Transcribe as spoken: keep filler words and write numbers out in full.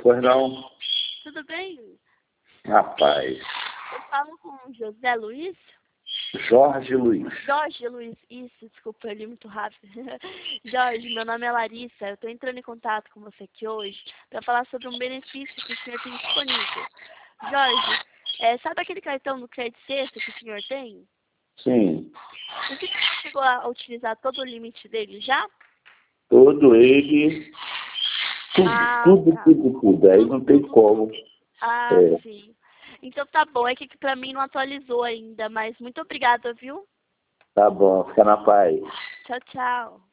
Pois não? Tudo bem? Rapaz. Eu falo com o José Luiz? Jorge Luiz. Jorge Luiz, isso, desculpa, eu li muito rápido. Jorge, meu nome é Larissa, eu estou entrando em contato com você aqui hoje para falar sobre um benefício que o senhor tem disponível. Jorge, é, sabe aquele cartão do Crédito Sexta que o senhor tem? Sim. O senhor chegou a utilizar todo o limite dele já? Todo ele, tudo, Ah, tudo, tá. tudo, tudo. Aí não tem como. Ah, É, sim. Então tá bom, é que pra mim não atualizou ainda, mas muito obrigada, viu? tá bom, fica na paz. Tchau, tchau.